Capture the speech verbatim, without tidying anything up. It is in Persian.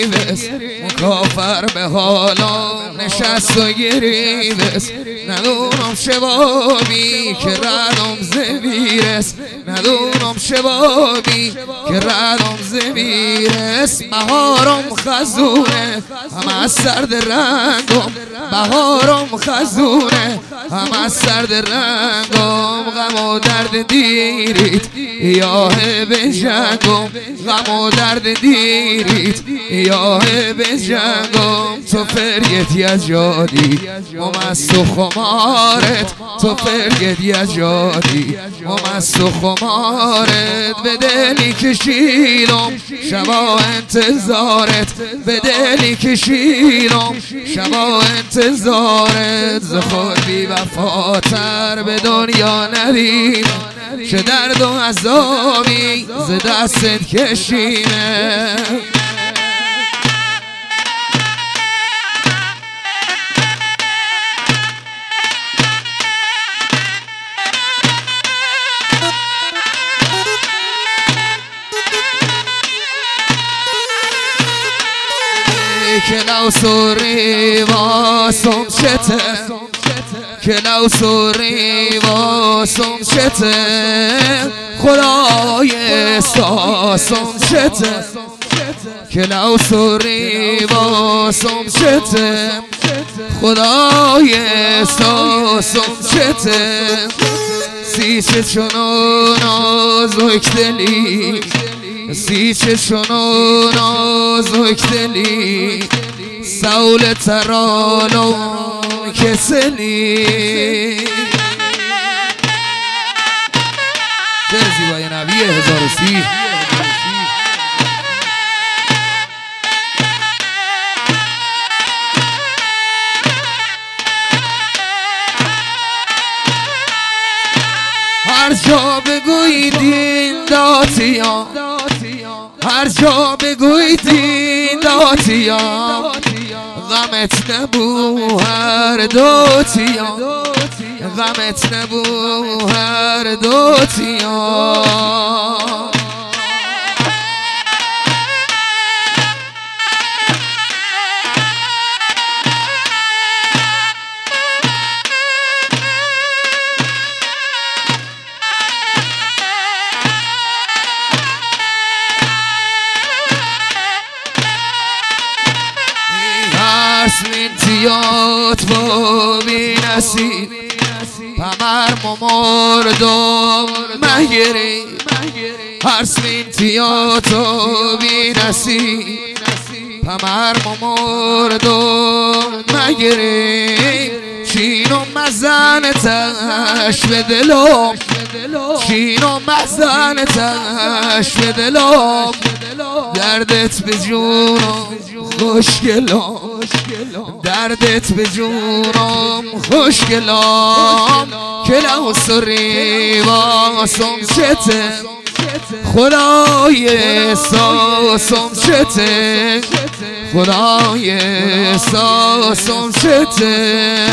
مکافر به حالا نشست و گریوست ندونم شبابی که ردم زمیرست ندونم شبابی که ردم زمیرست بهارم خزونه همه از سرد رنگم بهارم خزونه همه از سرد رنگم غم و درد دیرید یاه به جنگم غم و درد دیرید یاه به جنگم تو فرگت یا جادی ممست و خمارت تو فرگت یا جادی ممست و خمارت به دلی کشیدم شبا انتظارت به دلی کشیدم شبا انتظارت ز خود بی وفاتر به دنیا ندیدم چه درد و عذابی ز دستت کشیدم کلاو سوری واسم شته کلاو سوری واسم شته خدای احساسم شته کلاو سوری واسم شته خدای احساسم شته سیچه چونو نازک دلی سیچه چونو نازک دلی سول ترانو کسلی چه زیبای نبی هزار و سی هر جا بگوی دین داتیان هر جا بگوی دین داتیان غمت نبو هر دوتیان غمت نبو هر دوتیان سوینتیات با بینسی پمر ممردم مگری هر سوینتیات با بینسی پمر ممردم مگری چین و مزن تش به دلم چین و مزن تش به دلم دردت به جونم خوشگلم دردت به جونم خوشگلم کلاو سری واسم شته خدای احساسم شته خدای احساسم شته